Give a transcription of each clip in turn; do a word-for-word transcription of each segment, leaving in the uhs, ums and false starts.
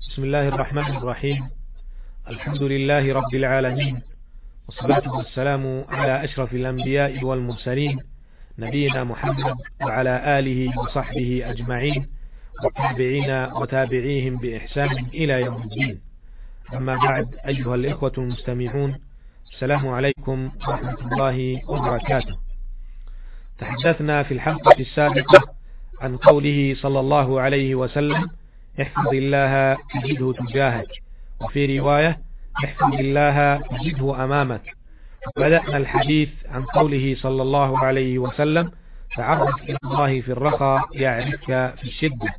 بسم الله الرحمن الرحيم. الحمد لله رب العالمين، والصلاة والسلام على أشرف الأنبياء والمرسلين نبينا محمد وعلى آله وصحبه أجمعين والتابعين وتابعيهم بإحسان إلى يوم الدين. أما بعد، أيها الإخوة المستمعون، السلام عليكم ورحمة الله وبركاته. تحدثنا في الحلقة السابقة عن قوله صلى الله عليه وسلم: احفظ الله تجده تجاهك، وفي رواية: احفظ الله تجده أمامك. بدأنا الحديث عن قوله صلى الله عليه وسلم: تعرف إلى الله في الرخاء يعرفك في الشدة.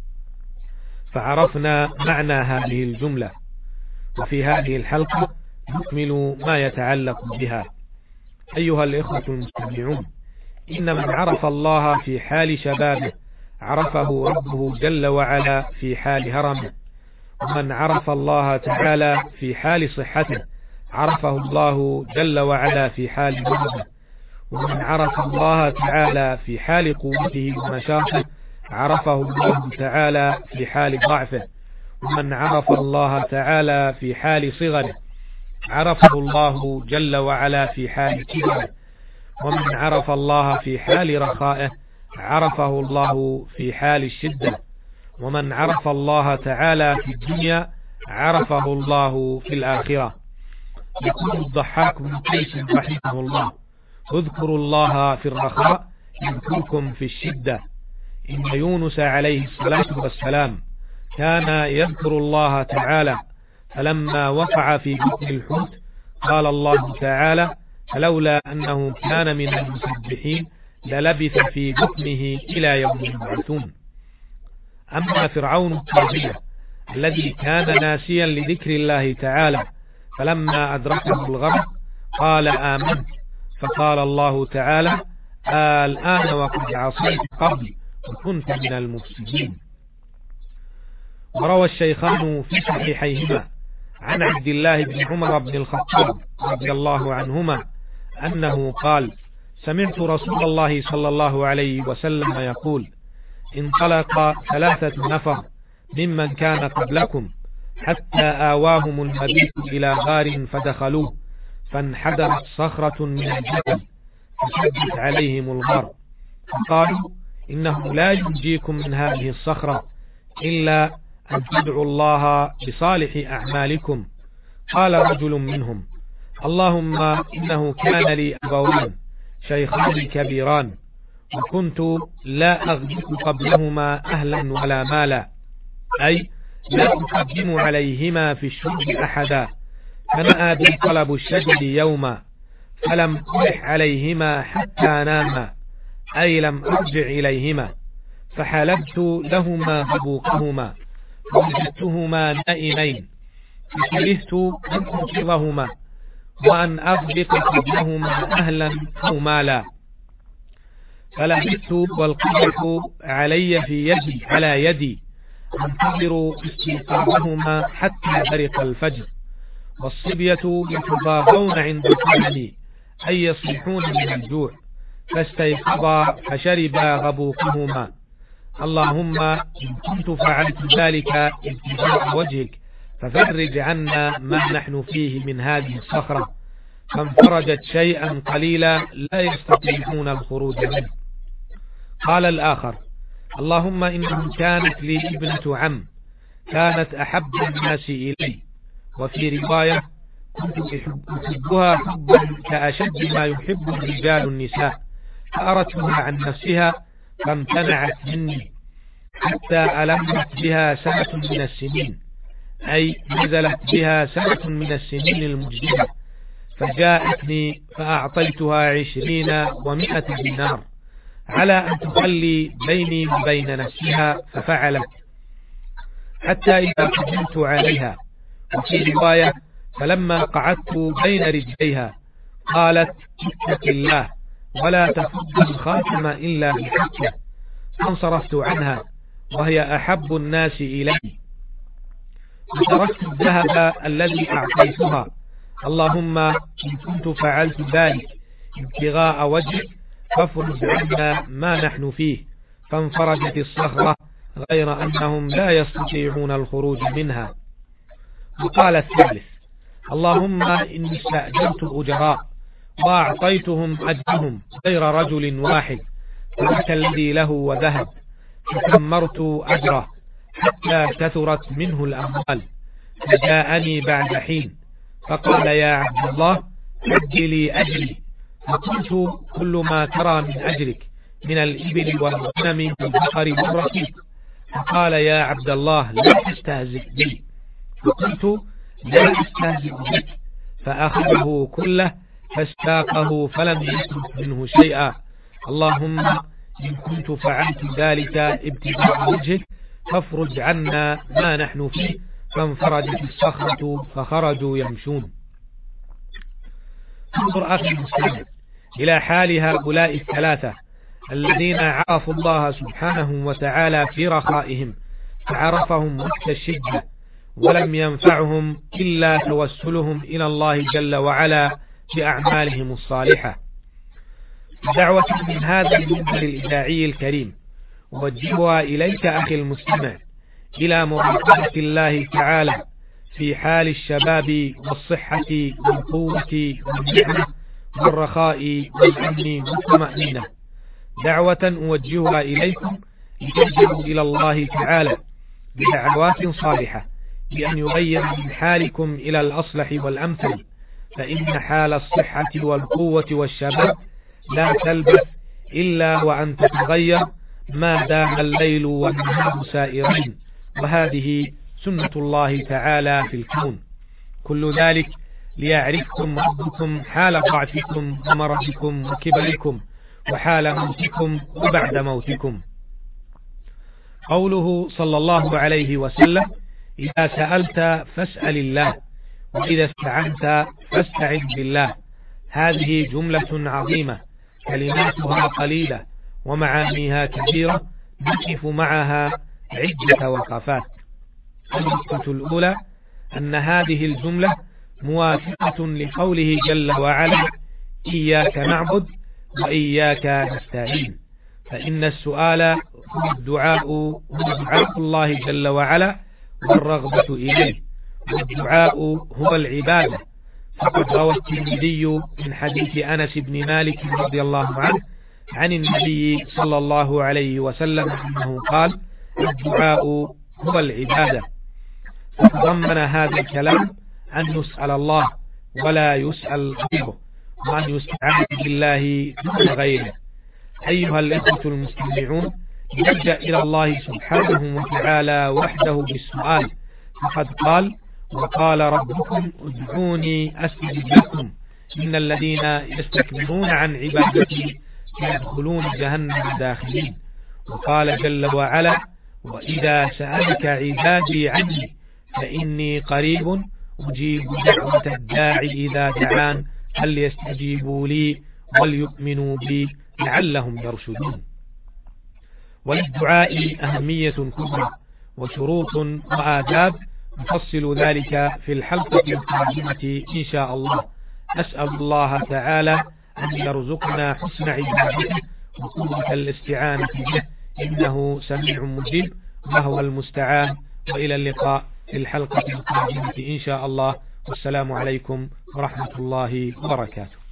فعرفنا معنى هذه الجملة، وفي هذه الحلقة نكمل ما يتعلق بها. أيها الإخوة المستمعون، إن من عرف الله في حال شبابه عرفه ربه جل وعلا في حال هرمه، ومن عرف الله تعالى في حال صحته عرفه الله جل وعلا في حال مرضه، ومن عرف الله تعالى في حال قوته ونشاطه عرفه الله تعالى في حال ضعفه، ومن عرف الله تعالى في حال صغره عرفه الله جل وعلا في حال كبره، ومن عرف الله في حال رخائه عرفه الله في حال الشدة، ومن عرف الله تعالى في الدنيا عرفه الله في الآخرة. يقول الضحاك بن قيس رحمه الله: اذكروا الله في الرخاء يذكركم في الشدة. إن يونس عليه الصلاة والسلام كان يذكر الله تعالى، فلما وقع في بطن الحوت قال الله تعالى: فلولا أنه كان من المسبحين للبث في بطنه إلى يوم يبعثون. أما فرعون الطاغية الذي كان ناسيا لذكر الله تعالى، فلما أدركه الغرق قال: آمنت. فقال الله تعالى: الآن وقد عصيت قبل وكنت من المفسدين. وروى الشيخان في صحيحيهما عن عبد الله بن عمر بن الخطاب رضي الله عنهما أنه قال: سمعت رسول الله صلى الله عليه وسلم يقول: انطلق ثلاثة نفر ممن كان قبلكم حتى آواهم المبيت إلى غار فدخلوه، فانحدرت صخرة من الجبل فشدت عليهم الغار، فقالوا: إنه لا ينجيكم من هذه الصخرة إلا أن تدعوا الله بصالح أعمالكم. قال رجل منهم: اللهم إنه كان لي أبوان شيخان كبيران، وكنت لا أغدق قبلهما أهلا ولا مالا، أي لا أقدم عليهما في الشرب أحدا، فنأى بي طلب الشجر يوما فلم ألح عليهما حتى ناما، أي لم أرجع إليهما، فحلبت لهما غبوقهما فوجدتهما نائمين، فكرهت أن أنقذهما وأن أغدق قبلهما أهلا أو مالا، فلبثت والقدح علي في يدي على يدي أنتظر استيقاظهما حتى برق الفجر، والصبية يتضاغون عند قدمي أي يصيحون من الجوع، فاستيقظا فشربا غبوقهما. اللهم إن كنت فعلت ذلك ابتغاء وجهك ففرج عنا ما نحن فيه من هذه الصخرة، فانفرجت شيئا قليلا لا يستطيعون الخروج منه. قال الآخر: اللهم إنه كانت لي ابنة عم كانت أحب الناس إلي، وفي رواية: كنت أحبها حبا كأشد ما يحب الرجال النساء، فأردتها عن نفسها فامتنعت مني حتى ألمت بها سنة من السنين، أي نزلت بها سنة من السنين المجددة، فجاءتني فأعطيتها عشرين ومائة دينار على أن تخلي بيني وبين نفسها، ففعلت حتى إذا قدمت عليها. وفي رواية: فلما قعدت بين رجليها قالت: اتق الله ولا تفض الخاتم إلا بحقه، فانصرفت عنها وهي أحب الناس إلي، وتركت الذهب الذي أعطيتها. اللهم إن كنت فعلت ذلك ابتغاء وجهك فافرج عنا ما نحن فيه، فانفرجت الصخرة غير أنهم لا يستطيعون الخروج منها. وقال الثالث: اللهم إني استأجرت أجراء وأعطيتهم أجرهم غير رجل واحد، فذاك الذي له وذهب، فثمرت أجره حتى كثرت منه الأموال، فجاءني بعد حين فقال: يا عبد الله أجلي أجري. فقلت: كل ما ترى من أجرك من الإبل والغنم والبقر والرقيق. فقال: يا عبد الله لا تستهزئ بي. فقلت: لا أستهزئ بك. فأخذه كله فاستاقه فلم يترك منه شيئا. اللهم إن كنت فعلت ذلك ابتغاء وجهك فافرج عنا ما نحن فيه. فانفرجت الصخرة فخرجوا يمشون. انظر أخي المسلم إلى حال هؤلاء الثلاثة الذين عرفوا الله سبحانه وتعالى في رخائهم، فعرفهم وقت الشدة، ولم ينفعهم إلا توسلهم إلى الله جل وعلا بأعمالهم الصالحة. دعوة من هذا المنبر الإذاعي الكريم أوجهها إليك أخي المستمع إلى مراقبة الله تعالى في حال الشباب والصحة والقوة والنعمة والرخاء والأمن والطمأنينة. دعوة أوجهها إليكم لتلجأوا إلى الله تعالى بدعوات صالحة بأن يغير من حالكم إلى الأصلح والأمثل، فإن حال الصحة والقوة والشباب لا تلبث إلا وأن تتغير ما دام الليل والنهار سائرين، وهذه سنة الله تعالى في الكون. كل ذلك ليعرفكم ربكم حال ضعفكم ومرضكم وكبركم وحال موتكم وبعد موتكم. قوله صلى الله عليه وسلم: إذا سألت فاسأل الله، وإذا استعنت فاستعن بالله. هذه جملة عظيمة كلماتها قليلة ومعانيها كثيرة، نقف معها عدة وقفات. النقطة الأولى أن هذه الجملة موافقة لقوله جل وعلا: إياك نعبد وإياك نستعين. فإن السؤال هو الدعاء هو دعاء الله جل وعلا والرغبة إليه، والدعاء هو العبادة. فقد روى الترمذي من حديث أنس بن مالك رضي الله عنه عن النبي صلى الله عليه وسلم أنه قال: الدعاء هو العبادة. فتضمن هذا الكلام أن يسأل الله ولا يسأل غيره، وأن يستعان بالله دون غيره. أيها الإخوة المستمعون، نلجأ إلى الله سبحانه وتعالى وحده بالسؤال، فقد قال: وقال ربكم ادعوني أستجب لكم إن الذين يستكبرون عن عبادتي سيدخلون جهنم داخلين. وقال جل وعلا: وإذا سألك عبادي عني فإني قريب أجيب دعوة الداعي إذا دعان فليستجيبوا لي وليؤمنوا بي لعلهم يرشدون. وللدعاء أهمية كبرى وشروط وآداب، نفصل ذلك في الحلقة القادمة إن شاء الله. أسأل الله تعالى أن يرزقنا حسن عبادته وقوة الاستعانة به، إنه سميع مجيب وهو المستعان. وإلى اللقاء في الحلقة القادمة إن شاء الله، والسلام عليكم ورحمة الله وبركاته.